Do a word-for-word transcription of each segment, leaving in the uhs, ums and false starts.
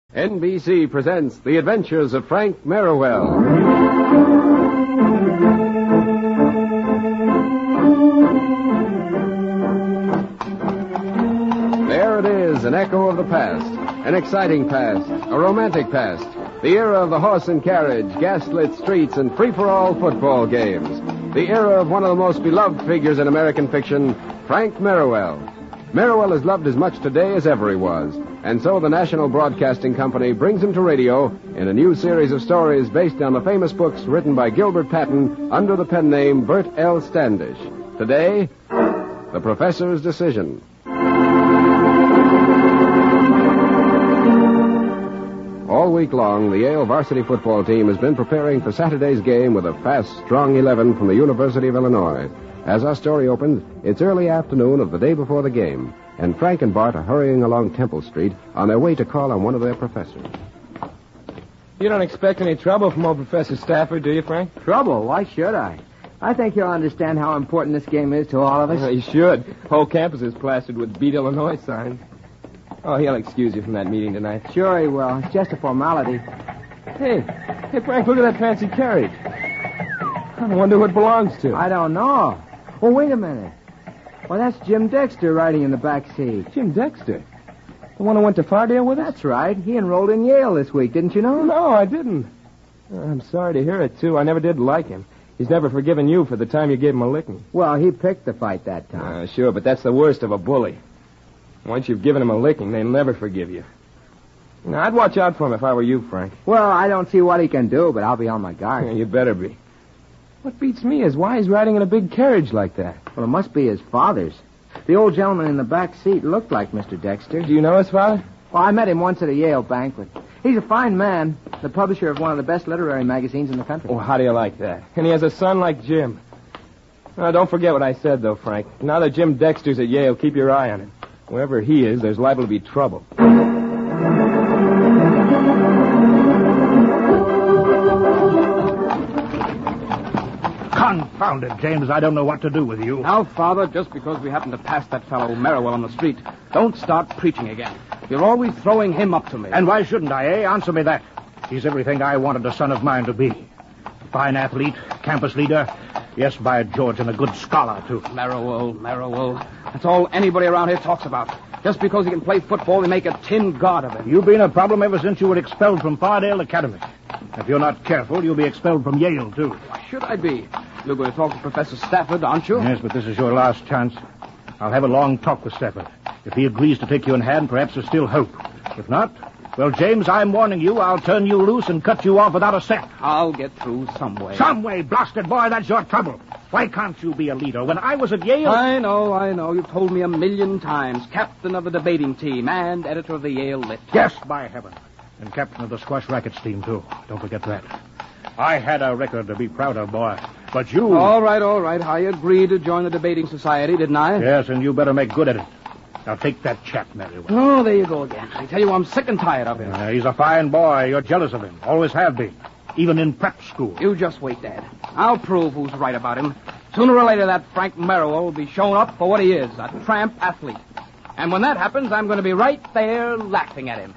N B C presents The Adventures of Frank Merriwell. There it is, an echo of the past, an exciting past, a romantic past, the era of the horse and carriage, gaslit streets, and free-for-all football games. The era of one of the most beloved figures in American fiction, Frank Merriwell. Merriwell is loved as much today as ever he was, and so the National Broadcasting Company brings him to radio in a new series of stories based on the famous books written by Gilbert Patton under the pen name Bert L. Standish. Today, The Professor's Decision. All week long, the Yale varsity football team has been preparing for Saturday's game with a fast, strong eleven from the University of Illinois. As our story opens, it's early afternoon of the day before the game, and Frank and Bart are hurrying along Temple Street on their way to call on one of their professors. You don't expect any trouble from old Professor Stafford, do you, Frank? Trouble? Why should I? I think he'll understand how important this game is to all of us. Well, he should. Whole campus is plastered with Beat Illinois signs. Oh, he'll excuse you from that meeting tonight. Sure he will. It's just a formality. Hey, hey, Frank, look at that fancy carriage. I wonder who it belongs to. I don't know. Oh, wait a minute. Well, that's Jim Dexter riding in the back seat. Jim Dexter? The one who went to Fardale with us? That's right. He enrolled in Yale this week, didn't you know? No, I didn't. I'm sorry to hear it, too. I never did like him. He's never forgiven you for the time you gave him a licking. Well, he picked the fight that time. Uh, sure, but that's the worst of a bully. Once you've given him a licking, they'll never forgive you. Now, I'd watch out for him if I were you, Frank. Well, I don't see what he can do, but I'll be on my guard. Yeah, you better be. What beats me is why he's riding in a big carriage like that. Well, it must be his father's. The old gentleman in the back seat looked like Mister Dexter. Do you know his father? Well, I met him once at a Yale banquet. He's a fine man, the publisher of one of the best literary magazines in the country. Oh, how do you like that? And he has a son like Jim. Now, don't forget what I said, though, Frank. Now that Jim Dexter's at Yale, keep your eye on him. Wherever he is, there's liable to be trouble. Confound it, James. I don't know what to do with you. Now, Father, just because we happen to pass that fellow Merriwell on the street, don't start preaching again. You're always throwing him up to me. And why shouldn't I, eh? Answer me that. He's everything I wanted a son of mine to be. Fine athlete, campus leader. Yes, by George, and a good scholar, too. Merriwell, Merriwell. That's all anybody around here talks about. Just because he can play football, they make a tin god of him. You've been a problem ever since you were expelled from Fardale Academy. If you're not careful, you'll be expelled from Yale, too. Why should I be? You're going to talk to Professor Stafford, aren't you? Yes, but this is your last chance. I'll have a long talk with Stafford. If he agrees to take you in hand, perhaps there's still hope. If not, well, James, I'm warning you, I'll turn you loose and cut you off without a cent. I'll get through some way. Some way, blasted boy, that's your trouble. Why can't you be a leader? When I was at Yale... I know, I know. You've told me a million times. Captain of the debating team and editor of the Yale Lit. Yes, by heaven. And captain of the squash rackets team, too. Don't forget that. I had a record to be proud of, boy. But you... All right, all right. I agreed to join the debating society, didn't I? Yes, and you better make good at it. Now take that chap, Merriwell. Oh, there you go again. I tell you, I'm sick and tired of him. Uh, he's a fine boy. You're jealous of him. Always have been. Even in prep school. You just wait, Dad. I'll prove who's right about him. Sooner or later, that Frank Merriwell will be shown up for what he is, a tramp athlete. And when that happens, I'm going to be right there laughing at him.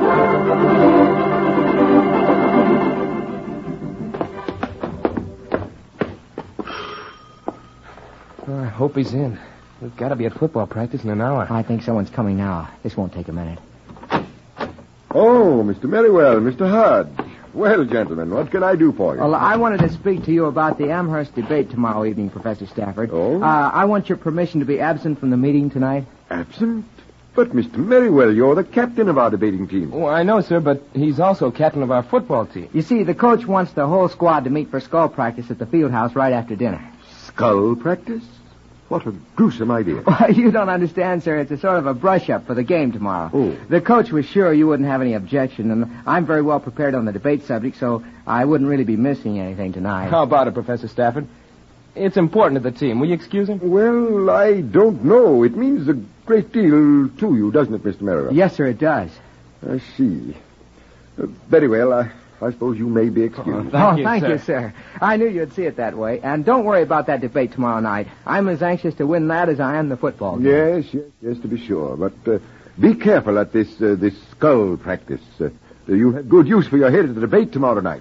Oh, I hope he's in. We've got to be at football practice in an hour. I think someone's coming now. This won't take a minute. Oh, Mister Merriwell, Mister Hodge. Well, gentlemen, what can I do for you? Well, I wanted to speak to you about the Amherst debate tomorrow evening, Professor Stafford. Oh? Uh, I want your permission to be absent from the meeting tonight. Absent? But, Mister Merriwell, you're the captain of our debating team. Oh, I know, sir, but he's also captain of our football team. You see, the coach wants the whole squad to meet for skull practice at the field house right after dinner. Skull practice? What a gruesome idea. Well, you don't understand, sir. It's a sort of a brush-up for the game tomorrow. Oh. The coach was sure you wouldn't have any objection, and I'm very well prepared on the debate subject, so I wouldn't really be missing anything tonight. How about it, Professor Stafford? It's important to the team. Will you excuse him? Well, I don't know. It means a great deal to you, doesn't it, Mister Merriwell? Yes, sir, it does. I see. Uh, very well. I, I suppose you may be excused. Thank oh, you, thank sir. you, sir. I knew you'd see it that way. And don't worry about that debate tomorrow night. I'm as anxious to win that as I am the football game. Yes, yes, yes, to be sure. But uh, be careful at this uh, this skull practice. Uh, you'll have good use for your head at the debate tomorrow night.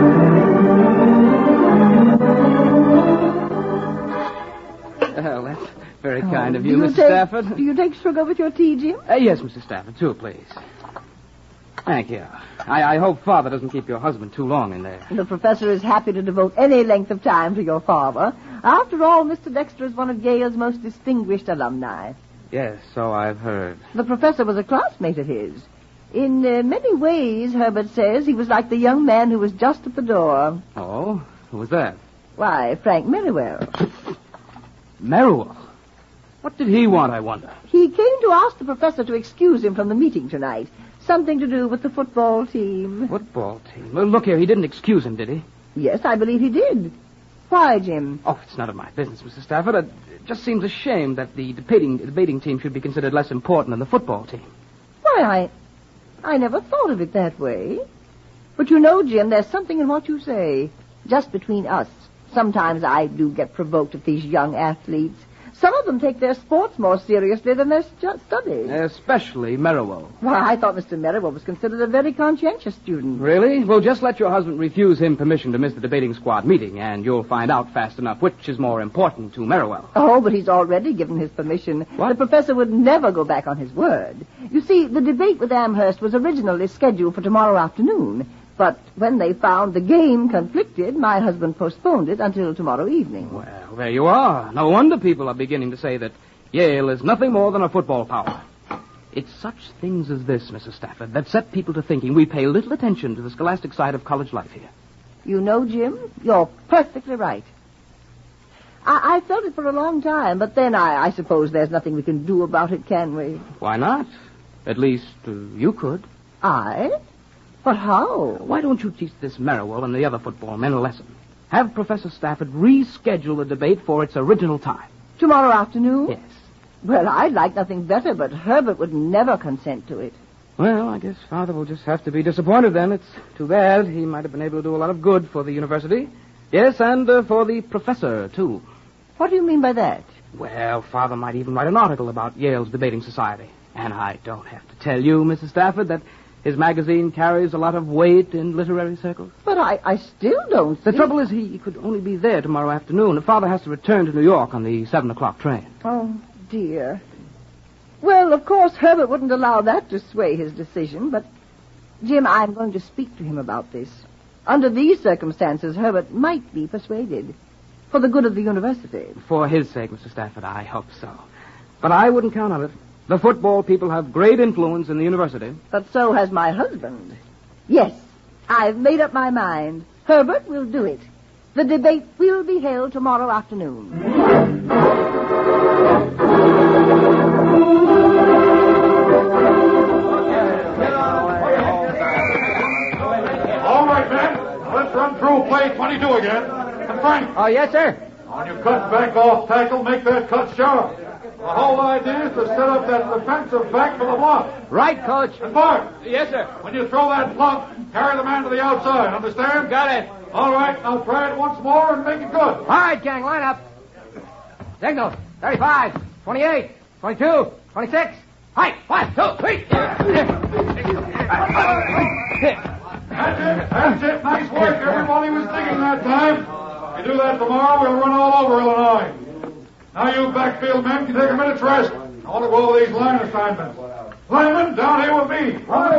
Well, that's very kind of you, do you Missus take, Stafford. Do you take sugar with your tea, Jim? Uh, yes, Missus Stafford, two, please. Thank you. I, I hope Father doesn't keep your husband too long in there. The professor is happy to devote any length of time to your father. After all, Mister Dexter is one of Yale's most distinguished alumni. Yes, so I've heard. The professor was a classmate of his. In uh, many ways, Herbert says, he was like the young man who was just at the door. Oh? Who was that? Why, Frank Merriwell. Merriwell? What did he want, I wonder? He came to ask the professor to excuse him from the meeting tonight. Something to do with the football team. Football team? Well, look here, he didn't excuse him, did he? Yes, I believe he did. Why, Jim? Oh, it's none of my business, Missus Stafford. It just seems a shame that the debating, debating team should be considered less important than the football team. Why, I, I never thought of it that way. But you know, Jim, there's something in what you say. Just between us. Sometimes I do get provoked at these young athletes. Some of them take their sports more seriously than their stu- studies. Especially Merriwell. Why, I thought Mister Merriwell was considered a very conscientious student. Really? Well, just let your husband refuse him permission to miss the debating squad meeting, and you'll find out fast enough which is more important to Merriwell. Oh, but he's already given his permission. What? The professor would never go back on his word. You see, the debate with Amherst was originally scheduled for tomorrow afternoon. But when they found the game conflicted, my husband postponed it until tomorrow evening. Well, there you are. No wonder people are beginning to say that Yale is nothing more than a football power. It's such things as this, Missus Stafford, that set people to thinking we pay little attention to the scholastic side of college life here. You know, Jim, you're perfectly right. I, I felt it for a long time, but then I, I suppose there's nothing we can do about it, can we? Why not? At least uh, you could. I? But how? Why don't you teach this Merriwell and the other football men a lesson? Have Professor Stafford reschedule the debate for its original time. Tomorrow afternoon? Yes. Well, I'd like nothing better, but Herbert would never consent to it. Well, I guess Father will just have to be disappointed then. It's too bad. He might have been able to do a lot of good for the university. Yes, and uh, for the professor, too. What do you mean by that? Well, Father might even write an article about Yale's debating society. And I don't have to tell you, Missus Stafford, that his magazine carries a lot of weight in literary circles. But I, I still don't The see... trouble is he could only be there tomorrow afternoon. Father has to return to New York on the seven o'clock train. Oh, dear. Well, of course, Herbert wouldn't allow that to sway his decision, but, Jim, I'm going to speak to him about this. Under these circumstances, Herbert might be persuaded. For the good of the university. For his sake, Mister Stafford, I hope so. But I wouldn't count on it. The football people have great influence in the university. But so has my husband. Yes, I've made up my mind. Herbert will do it. The debate will be held tomorrow afternoon. All right, men. Let's run through play twenty-two again. And Frank, Oh, yes, sir. on your cut back off tackle, make that cut sharp. The whole idea is to set up that defensive back for the block. Right, Coach. And Bart, Yes, sir. when you throw that plunk, carry the man to the outside. Understand? Got it. All right, now try it once more and make it good. All right, gang, line up. Signal. thirty-five, twenty-eight, twenty-two, twenty-six. Hi, one, two, three. That's it. That's it. Nice work. Everybody was digging that time. If you do that tomorrow, we'll run all over Illinois. Now you backfield men can take a minute's rest. I want to go over these line assignments. Lineman, down here with me. On the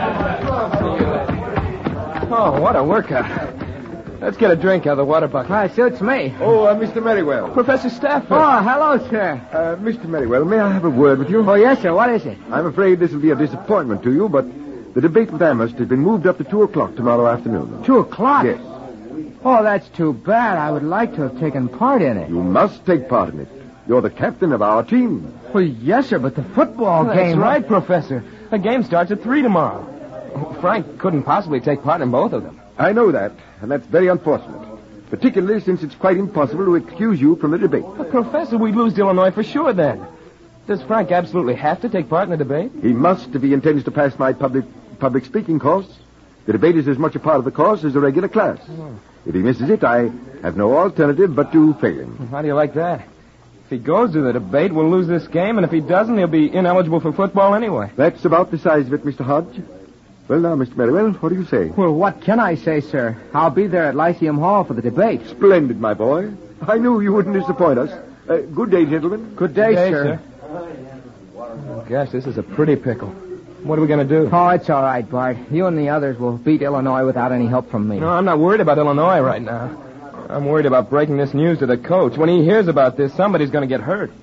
double. Oh, what a workout. Let's get a drink out of the water bucket. Why, suits me. Oh, uh, Mister Merriwell. Professor Stafford. Oh, hello, sir. Uh, Mister Merriwell, may I have a word with you? Oh, yes, sir. What is it? I'm afraid this will be a disappointment to you, but the debate with Amherst has been moved up to two o'clock tomorrow afternoon. Two o'clock? Yes. Oh, that's too bad. I would like to have taken part in it. You must take part in it. You're the captain of our team. Well, yes, sir, but the football That's game... right, Professor. The game starts at three tomorrow. Frank couldn't possibly take part in both of them. I know that, and that's very unfortunate. Particularly since it's quite impossible to excuse you from the debate. But, Professor, we'd lose to Illinois for sure then. Does Frank absolutely have to take part in the debate? He must if he intends to pass my public public speaking course. The debate is as much a part of the course as the regular class. Oh. If he misses it, I have no alternative but to fail him. How do you like that? If he goes to the debate, we'll lose this game, and if he doesn't, he'll be ineligible for football anyway. That's about the size of it, Mister Hodge. Well, now, Mister Merriwell, what do you say? Well, what can I say, sir? I'll be there at Lyceum Hall for the debate. Splendid, my boy. I knew you wouldn't disappoint us. Uh, good day, gentlemen. Good day, Good day, sir. sir. Gosh, this is a pretty pickle. What are we going to do? Oh, it's all right, Bart. You and the others will beat Illinois without any help from me. No, I'm not worried about Illinois right now. I'm worried about breaking this news to the coach. When he hears about this, somebody's going to get hurt.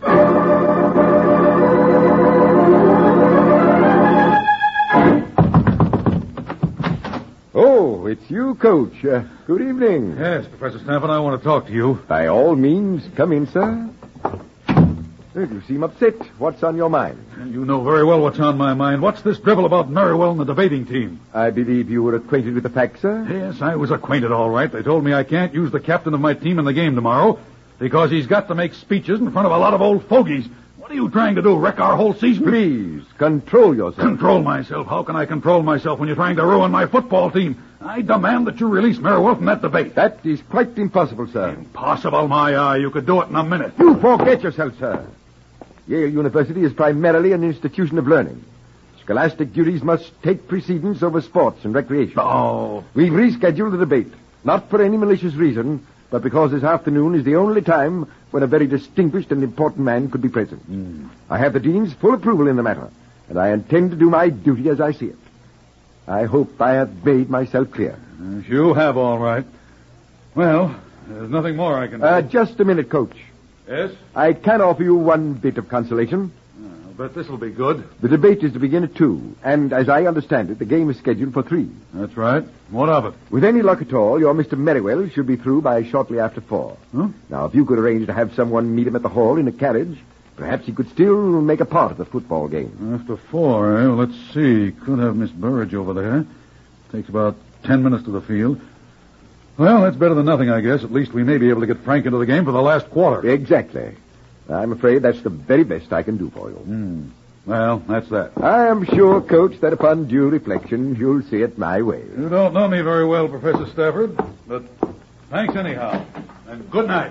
Oh, it's you, Coach. Uh, good evening. Yes, Professor Stanford, I want to talk to you. By all means, come in, sir. Well, you seem upset. What's on your mind? You know very well what's on my mind. What's this drivel about Merriwell and the debating team? I believe you were acquainted with the facts, sir? Yes, I was acquainted all right. They told me I can't use the captain of my team in the game tomorrow because he's got to make speeches in front of a lot of old fogies. What are you trying to do, wreck our whole season? Please, control yourself. Control myself? How can I control myself when you're trying to ruin my football team? I demand that you release Merriwell from that debate. That is quite impossible, sir. Impossible, my eye. You could do it in a minute. You forget yourself, sir. Yale University is primarily an institution of learning. Scholastic duties must take precedence over sports and recreation. Oh. We've rescheduled the debate, not for any malicious reason, but because this afternoon is the only time when a very distinguished and important man could be present. Mm. I have the dean's full approval in the matter, and I intend to do my duty as I see it. I hope I have made myself clear. Yes, you have, all right. Well, there's nothing more I can do. Uh, just a minute, Coach. Yes? I can offer you one bit of consolation. I'll bet this'll be good. The debate is to begin at two, and as I understand it, the game is scheduled for three. That's right. What of it? With any luck at all, your Mister Merriwell should be through by shortly after four. Huh? Now, if you could arrange to have someone meet him at the hall in a carriage, perhaps he could still make a part of the football game. After four, eh? Well, let's see. Could have Miss Burridge over there. Takes about ten minutes to the field. Well, that's better than nothing, I guess. At least we may be able to get Frank into the game for the last quarter. Exactly. I'm afraid that's the very best I can do for you. Hmm. Well, that's that. I am sure, Coach, that upon due reflection, you'll see it my way. You don't know me very well, Professor Stafford, but thanks anyhow. And good night.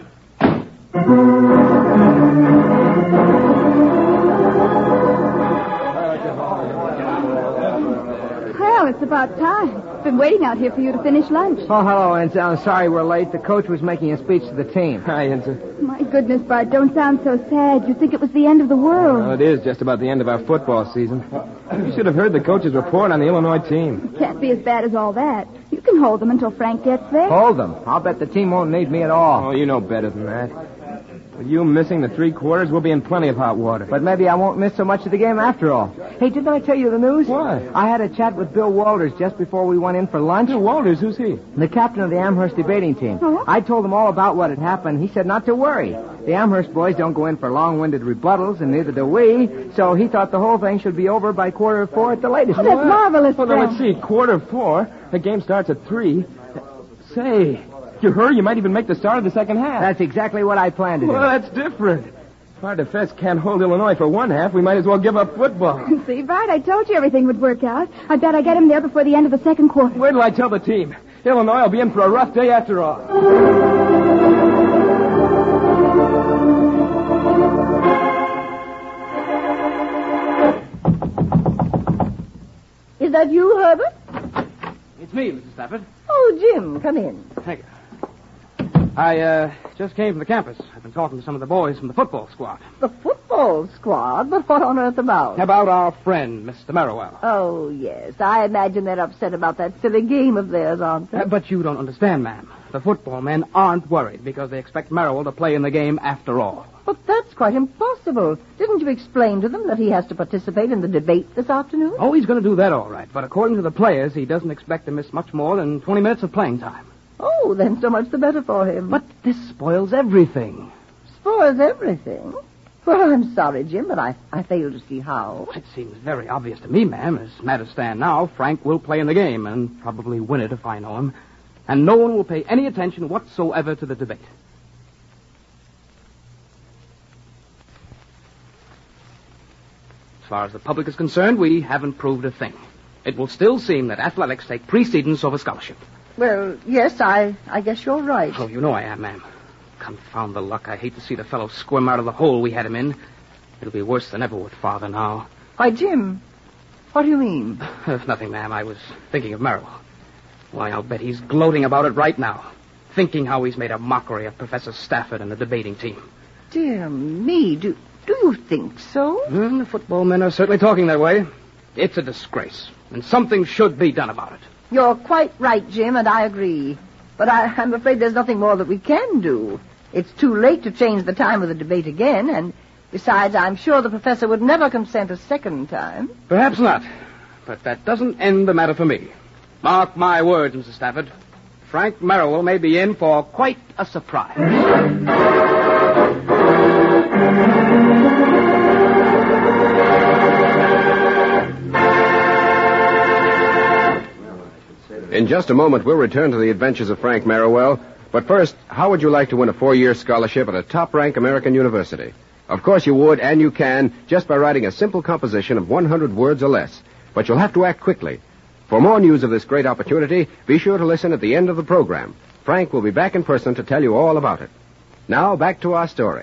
Well, it's about time. Been waiting out here for you to finish lunch. Oh, hello, Enza. I'm sorry we're late. The coach was making a speech to the team. Hi, Enza. My goodness, Bart, don't sound so sad. You'd think it was the end of the world. Well, it is just about the end of our football season. You should have heard the coach's report on the Illinois team. Can't be as bad as all that. You can hold them until Frank gets there. Hold them. I'll bet the team won't need me at all. Oh, you know better than that. With you missing the three quarters, we'll be in plenty of hot water. But maybe I won't miss so much of the game after all. Hey, didn't I tell you the news? What? I had a chat with Bill Walters just before we went in for lunch. Bill Walters, who's he? The captain of the Amherst debating team. Oh? I told him all about what had happened. He said not to worry. The Amherst boys don't go in for long-winded rebuttals, and neither do we. So he thought the whole thing should be over by quarter of four at the latest. Oh, that's marvelous, Well, then Frank. let's see. Quarter four. The game starts at three. Say, if you hurry, you might even make the start of the second half. That's exactly what I planned to do. Well, that's different. If our defense can't hold Illinois for one half, we might as well give up football. See, Bart, I told you everything would work out. I bet I get him there before the end of the second quarter. Wait till I tell the team. Illinois will be in for a rough day after all. Is that you, Herbert? It's me, Missus Stafford. Oh, Jim, come in. Thank you. I, uh, just came from the campus. I've been talking to some of the boys from the football squad. The football squad? But what on earth about? About our friend, Mister Merriwell. Oh, yes. I imagine they're upset about that silly game of theirs, aren't they? Uh, but you don't understand, ma'am. The football men aren't worried because they expect Merriwell to play in the game after all. But that's quite impossible. Didn't you explain to them that he has to participate in the debate this afternoon? Oh, he's going to do that all right. But according to the players, he doesn't expect to miss much more than twenty minutes of playing time. Oh, then so much the better for him. But this spoils everything. Spoils everything? Well, I'm sorry, Jim, but I, I fail to see how. It seems very obvious to me, ma'am. As matters stand now, Frank will play in the game and probably win it if I know him. And no one will pay any attention whatsoever to the debate. As far as the public is concerned, we haven't proved a thing. It will still seem that athletics take precedence over scholarship. Well, yes, I, I guess you're right. Oh, you know I am, ma'am. Confound the luck. I hate to see the fellow squirm out of the hole we had him in. It'll be worse than ever with Father now. Why, Jim, What do you mean? Uh, nothing, ma'am. I was thinking of Merrill. Why, I'll bet he's gloating about it right now. Thinking how he's made a mockery of Professor Stafford and the debating team. Dear me, do, do you think so? Well, the football men are certainly talking that way. It's a disgrace, and something should be done about it. You're quite right, Jim, and I agree. But I, I'm afraid there's nothing more that we can do. It's too late to change the time of the debate again, and besides, I'm sure the professor would never consent a second time. Perhaps not, but that doesn't end the matter for me. Mark my words, Missus Stafford. Frank Merrill may be in for quite a surprise. In just a moment, we'll return to the adventures of Frank Merriwell. But first, how would you like to win a four-year scholarship at a top-ranked American university? Of course you would, and you can, just by writing a simple composition of one hundred words or less. But you'll have to act quickly. For more news of this great opportunity, be sure to listen at the end of the program. Frank will be back in person to tell you all about it. Now, back to our story.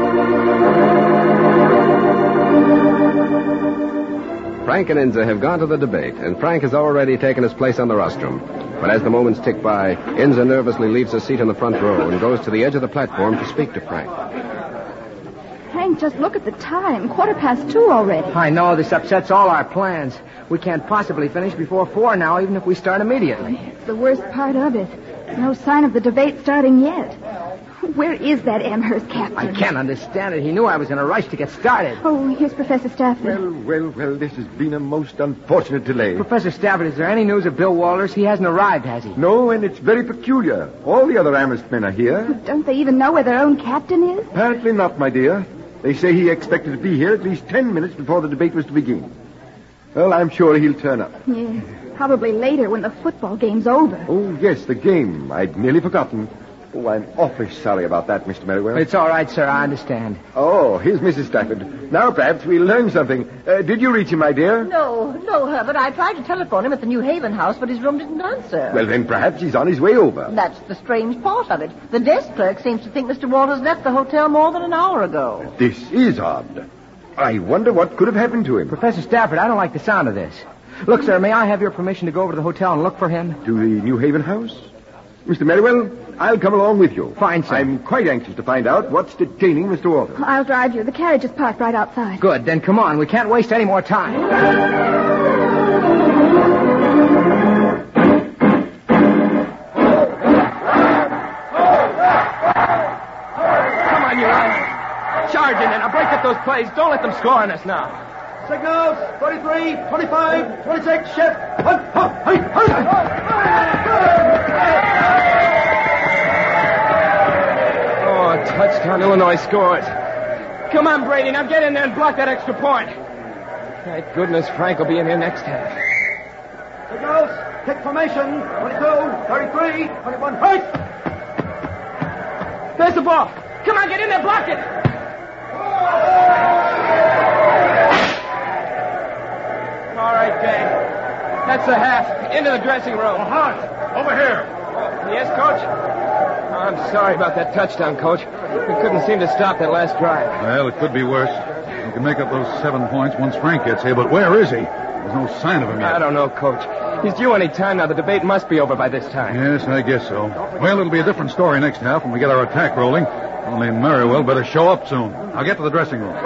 Frank and Inza have gone to the debate, and Frank has already taken his place on the rostrum. But as the moments tick by, Inza nervously leaves her seat in the front row and goes to the edge of the platform to speak to Frank. Hank, just look at the time. Quarter past two already. I know. This upsets all our plans. We can't possibly finish before four now, even if we start immediately. It's the worst part of it. No sign of the debate starting yet. Where is that Amherst captain? I can't understand it. He knew I was in a rush to get started. Oh, here's Professor Stafford. Well, well, well, this has been a most unfortunate delay. Professor Stafford, is there any news of Bill Walters? He hasn't arrived, has he? No, and it's very peculiar. All the other Amherst men are here. Don't they even know where their own captain is? Apparently not, my dear. They say he expected to be here at least ten minutes before the debate was to begin. Well, I'm sure he'll turn up. Yes, probably later when the football game's over. Oh, yes, the game. I'd nearly forgotten. Oh, I'm awfully sorry about that, Mister Merriwell. It's all right, sir. I understand. Oh, here's Missus Stafford. Now, perhaps we'll learn something. Uh, did you reach him, my dear? No, no, Herbert. I tried to telephone him at the New Haven house, but his room didn't answer. Well, then perhaps he's on his way over. That's the strange part of it. The desk clerk seems to think Mister Walters left the hotel more than an hour ago. This is odd. I wonder what could have happened to him. Professor Stafford, I don't like the sound of this. Look, sir, may I have your permission to go over to the hotel and look for him? To the New Haven house? Mister Merriwell, I'll come along with you. Fine, sir. I'm quite anxious to find out what's detaining Mister Walters. I'll drive you. The carriage is parked right outside. Good. Then come on. We can't waste any more time. Come on, you guys. Charge in there. Now break up those plays. Don't let them score on us now. Signals, twenty-three, twenty-five, twenty-six, shift. Hunt, hunt, hunt, hunt. Oh, touchdown. Illinois scores. Come on, Brady. Now get in there and block that extra point. Thank goodness Frank will be in here next half. Signals, kick formation, twenty-two, thirty-three, twenty-one, right. There's the ball. Come on, get in there, block it. All right, Dan. That's the half. Into the dressing room. Hart, over here. Yes, Coach? Oh, I'm sorry about that touchdown, Coach. We couldn't seem to stop that last drive. Well, it could be worse. We can make up those seven points once Frank gets here, but where is he? There's no sign of him yet. I don't know, Coach. He's due any time now. The debate must be over by this time. Yes, I guess so. Well, it'll be a different story next half when we get our attack rolling. Only Merriwell better show up soon. I'll get to the dressing room.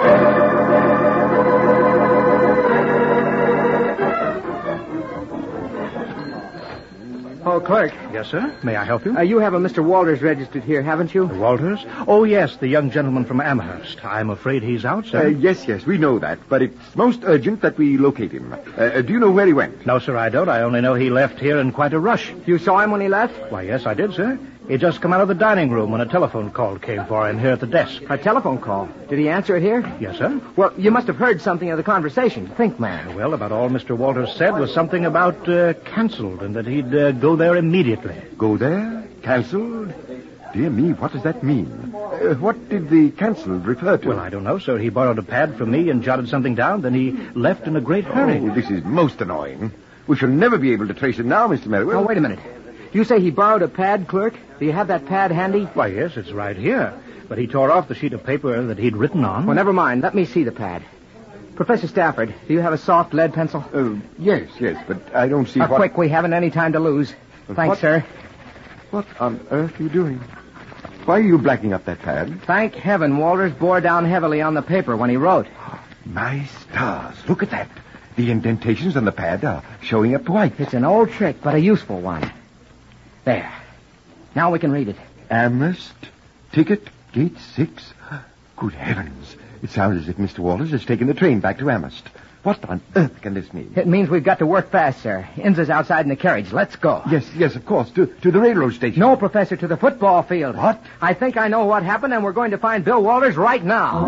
Oh, clerk. Yes, sir? May I help you? Uh, you have a Mister Walters registered here, haven't you? Walters? Oh, yes, the young gentleman from Amherst. I'm afraid he's out, sir. Uh, yes, yes, we know that, but it's most urgent that we locate him. Uh, do you know where he went? No, sir, I don't. I only know he left here in quite a rush. You saw him when he left? Why, yes, I did, sir. He'd just come out of the dining room when a telephone call came for him here at the desk. A telephone call? Did he answer it here? Yes, sir. Well, you must have heard something of the conversation. Think, man. Well, about all Mister Walters said was something about uh, canceled and that he'd uh, go there immediately. Go there? Cancelled? Dear me, what does that mean? Uh, what did the cancelled refer to? Well, I don't know, sir. He borrowed a pad from me and jotted something down, then he left in a great hurry. Oh, this is most annoying. We shall never be able to trace him now, Mister Merriwell. Oh, wait a minute. You say he borrowed a pad, clerk? Do you have that pad handy? Why, yes, it's right here. But he tore off the sheet of paper that he'd written on. Well, never mind. Let me see the pad. Professor Stafford, do you have a soft lead pencil? Uh, yes, yes, but I don't see Uh, what... quick, we haven't any time to lose. But Thanks, what- sir. What on earth are you doing? Why are you blacking up that pad? Thank heaven Walters bore down heavily on the paper when he wrote. My stars, look at that. The indentations on the pad are showing up white. It's an old trick, but a useful one. There. Now we can read it. Amherst, ticket, gate six. Good heavens. It sounds as if Mister Walters has taken the train back to Amherst. What on earth can this mean? It means we've got to work fast, sir. Inns is outside in the carriage. Let's go. Yes, yes, of course. To, to the railroad station. No, Professor, to the football field. What? I think I know what happened, and we're going to find Bill Walters right now.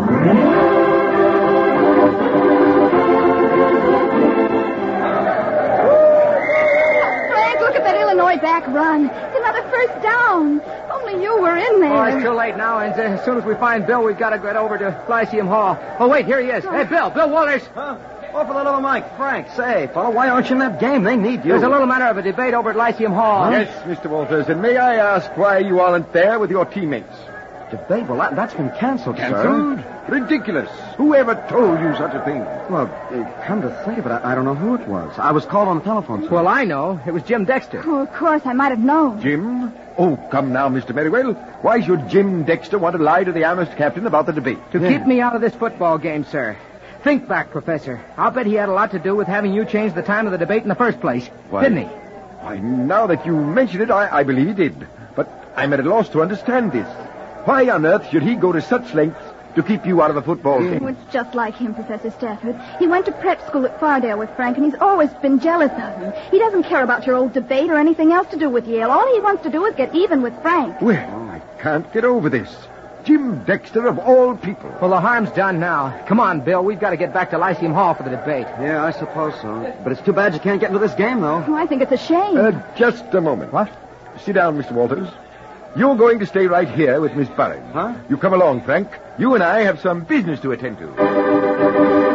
Frank, look at that Illinois back run. Another first down. Only you were in there. Oh, it's too late now, and as soon as we find Bill, we've got to get over to Lyceum Hall. Oh, wait, here he is. Hey, Bill, Bill Walters. Huh? Oh, for the love of Mike. Frank, say, fellow, why aren't you in that game? They need you. There's a little matter of a debate over at Lyceum Hall. Yes, Mister Walters, and may I ask why you aren't there with your teammates? Debate? Well, that, that's been canceled, Cancelled? sir. Ridiculous. Whoever told you such a thing? Well, uh, come to think of it, I, I don't know who it was. I was called on the telephone, sir. Well, I know. It was Jim Dexter. Oh, of course, I might have known. Jim? Oh, come now, Mister Merriwell. Why should Jim Dexter want to lie to the Amherst captain about the debate? To keep me out of this football game, sir. Think back, Professor. I'll bet he had a lot to do with having you change the time of the debate in the first place. Why- Didn't he? Why, now that you mention it, I, I believe he did. But I'm at a loss to understand this. Why on earth should he go to such lengths to keep you out of the football game? Oh, it's just like him, Professor Stafford. He went to prep school at Fardale with Frank, and he's always been jealous of him. He doesn't care about your old debate or anything else to do with Yale. All he wants to do is get even with Frank. Well, I can't get over this. Jim Dexter, of all people. Well, the harm's done now. Come on, Bill. We've got to get back to Lyceum Hall for the debate. Yeah, I suppose so. But it's too bad you can't get into this game, though. Oh, I think it's a shame. Uh, just a moment. What? Sit down, Mister Walters. You're going to stay right here with Miss Burns. Huh? You come along, Frank. You and I have some business to attend to.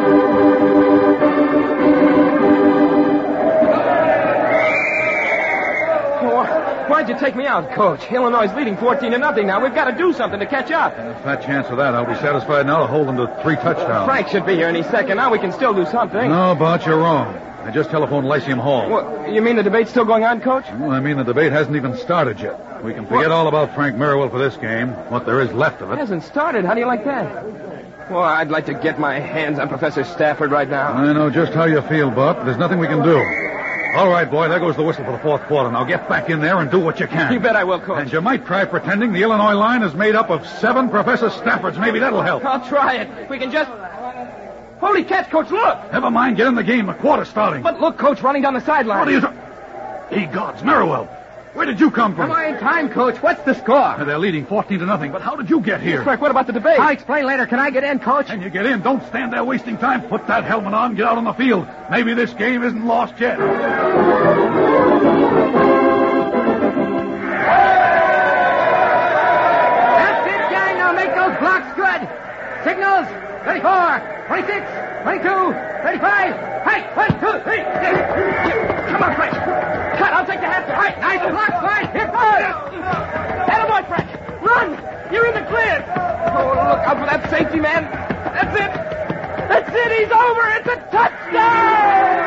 Why'd you take me out, Coach? Illinois is leading fourteen to nothing now. We've got to do something to catch up. And a fat chance of that. I'll be satisfied now to hold them to three touchdowns. Frank should be here any second. Now we can still do something. No, Bart, you're wrong. I just telephoned Lyceum Hall. What, you mean the debate's still going on, Coach? Well, I mean, the debate hasn't even started yet. We can forget all about Frank Merriwell for this game, what there is left of It it. hasn't started. How do you like that? Well, I'd like to get my hands on Professor Stafford right now. I know just how you feel, Bart. There's nothing we can do. All right, boy, there goes the whistle for the fourth quarter. Now get back in there and do what you can. You bet I will, Coach. And you might try pretending the Illinois line is made up of seven Professor Staffords. Maybe that'll help. I'll try it. We can just... Holy cats, Coach, look! Never mind, get in the game. The quarter's starting. But look, Coach, running down the sideline. What are you... Ye gods, Merriwell. Where did you come from? Am I in time, Coach? What's the score? They're leading fourteen to nothing, but how did you get here? Frank, what about the debate? I'll explain later. Can I get in, Coach? And you get in. Don't stand there wasting time. Put that helmet on. Get out on the field. Maybe this game isn't lost yet. That's it, gang. Now make those blocks good. Signals. thirty-four, twenty-six, twenty-two, thirty-five. Hey, one, two, three. Come on, Frank. Cut, I'll take the half. All right, nice block, Frank. Here goes. Attaboy, Frank. Run. You're in the clear. Oh, look out for that safety, man. That's it. That's it. He's over. It's a touchdown.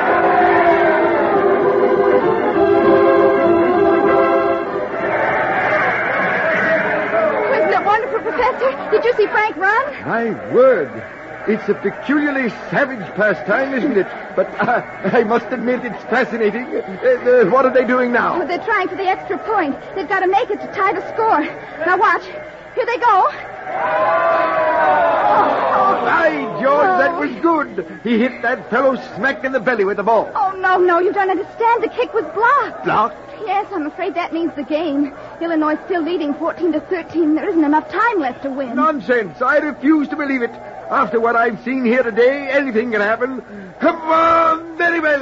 Isn't it wonderful, Professor? Did you see Frank run? My word. It's a peculiarly savage pastime, isn't it? But uh, I must admit it's fascinating. Uh, uh, what are they doing now? Oh, they're trying for the extra point. They've got to make it to tie the score. Now watch. Here they go. By George, that was good. He hit that fellow smack in the belly with the ball. Oh, no, no, you don't understand. The kick was blocked. Blocked? Yes, I'm afraid that means the game. Illinois still leading fourteen to thirteen. There isn't enough time left to win. Nonsense. I refuse to believe it. After what I've seen here today, anything can happen. Come on, very well.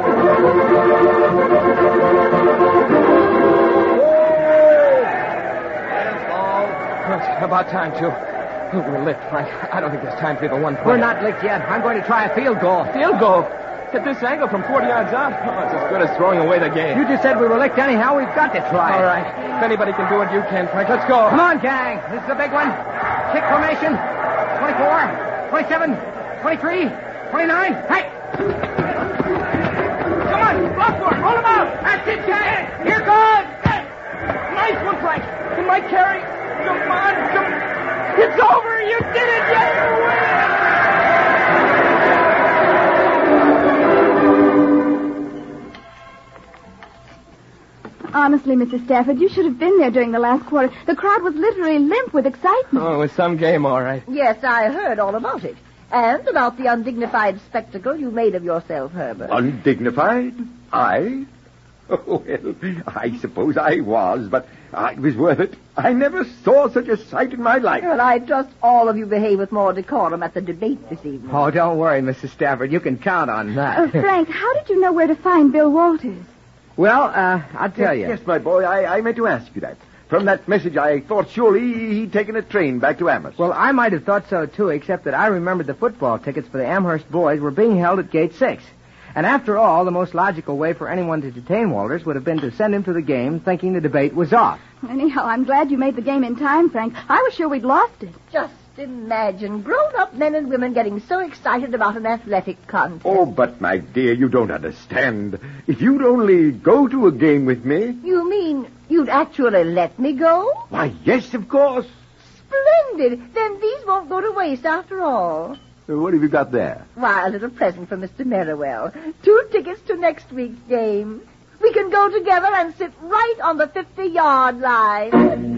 It's about time, too. We're licked, Frank. I don't think there's time for even one play. We're not licked yet. I'm going to try a field goal. Field goal? At this angle from forty yards out? Oh, it's as good as throwing away the game. You just said we were licked anyhow. We've got to try. All right. If anybody can do it, you can, Frank. Let's go. Come on, gang. This is a big one. Kick formation. twenty-four, twenty-seven, twenty-three, twenty-nine. Hey! Come on, block for it. Roll him out. That's it, Jack. Here goes. Nice one, Frank. Can Mike carry? Come on, come. It's over. You did it. You win. Honestly, Missus Stafford, you should have been there during the last quarter. The crowd was literally limp with excitement. Oh, it was some game, all right. Yes, I heard all about it. And about the undignified spectacle you made of yourself, Herbert. Undignified? I? Oh, well, I suppose I was, but uh, it was worth it. I never saw such a sight in my life. Well, I trust all of you behave with more decorum at the debate this evening. Oh, don't worry, Missus Stafford. You can count on that. Uh, Frank, how did you know where to find Bill Walters? Well, uh, I'll tell yes, you. Yes, my boy, I, I meant to ask you that. From that message, I thought surely he'd taken a train back to Amherst. Well, I might have thought so, too, except that I remembered the football tickets for the Amherst boys were being held at Gate six. And after all, the most logical way for anyone to detain Walters would have been to send him to the game thinking the debate was off. Anyhow, I'm glad you made the game in time, Frank. I was sure we'd lost it. Just imagine grown-up men and women getting so excited about an athletic contest. Oh, but, my dear, you don't understand. If you'd only go to a game with me... You mean you'd actually let me go? Why, yes, of course. Splendid. Then these won't go to waste after all. What have you got there? Why, a little present for Mister Merriwell. Two tickets to next week's game. We can go together and sit right on the fifty-yard line.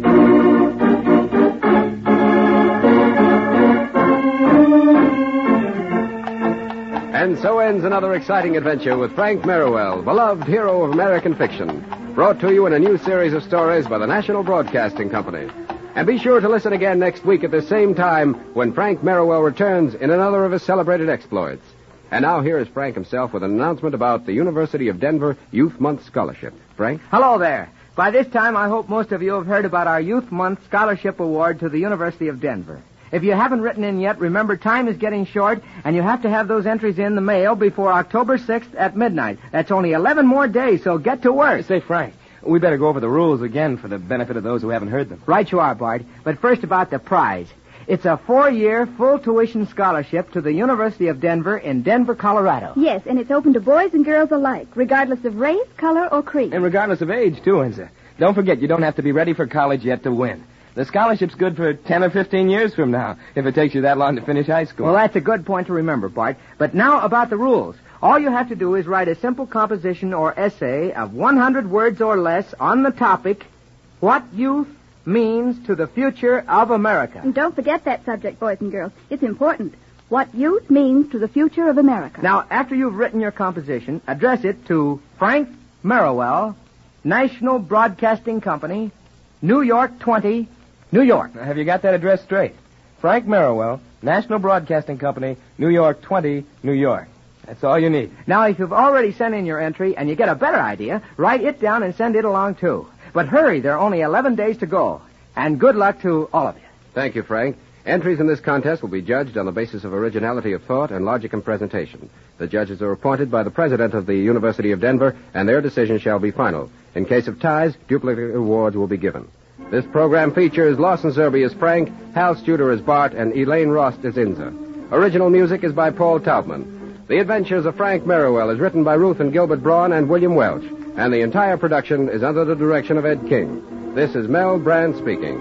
And so ends another exciting adventure with Frank Merriwell, beloved hero of American fiction, brought to you in a new series of stories by the National Broadcasting Company. And be sure to listen again next week at the same time when Frank Merriwell returns in another of his celebrated exploits. And now here is Frank himself with an announcement about the University of Denver Youth Month Scholarship. Frank? Hello there. By this time, I hope most of you have heard about our Youth Month Scholarship Award to the University of Denver. If you haven't written in yet, remember time is getting short, and you have to have those entries in the mail before October sixth at midnight. That's only eleven more days, so get to work. Say, Frank, we better go over the rules again for the benefit of those who haven't heard them. Right you are, Bart. But first about the prize. It's a four-year full tuition scholarship to the University of Denver in Denver, Colorado. Yes, and it's open to boys and girls alike, regardless of race, color, or creed. And regardless of age, too, Enza. Don't forget, you don't have to be ready for college yet to win. The scholarship's good for ten or fifteen years from now, if it takes you that long to finish high school. Well, that's a good point to remember, Bart. But now about the rules. All you have to do is write a simple composition or essay of one hundred words or less on the topic, What Youth Means to the Future of America. And don't forget that subject, boys and girls. It's important. What youth means to the future of America. Now, after you've written your composition, address it to Frank Merriwell, National Broadcasting Company, New York twenty, New York. Now, have you got that address straight? Frank Merriwell, National Broadcasting Company, New York twenty, New York. That's all you need. Now, if you've already sent in your entry and you get a better idea, write it down and send it along, too. But hurry, there are only eleven days to go. And good luck to all of you. Thank you, Frank. Entries in this contest will be judged on the basis of originality of thought and logic and presentation. The judges are appointed by the president of the University of Denver, and their decision shall be final. In case of ties, duplicate awards will be given. This program features Lawson Zerby as Frank, Hal Studer as Bart, and Elaine Rost as Inza. Original music is by Paul Taubman. The Adventures of Frank Merriwell is written by Ruth and Gilbert Braun and William Welch, and the entire production is under the direction of Ed King. This is Mel Brand speaking.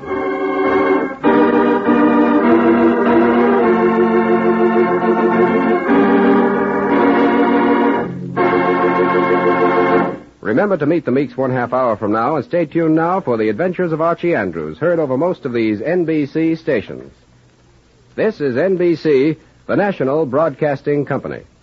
Remember to meet the Meeks one half hour from now, and stay tuned now for the Adventures of Archie Andrews, heard over most of these N B C stations. This is N B C, the National Broadcasting Company.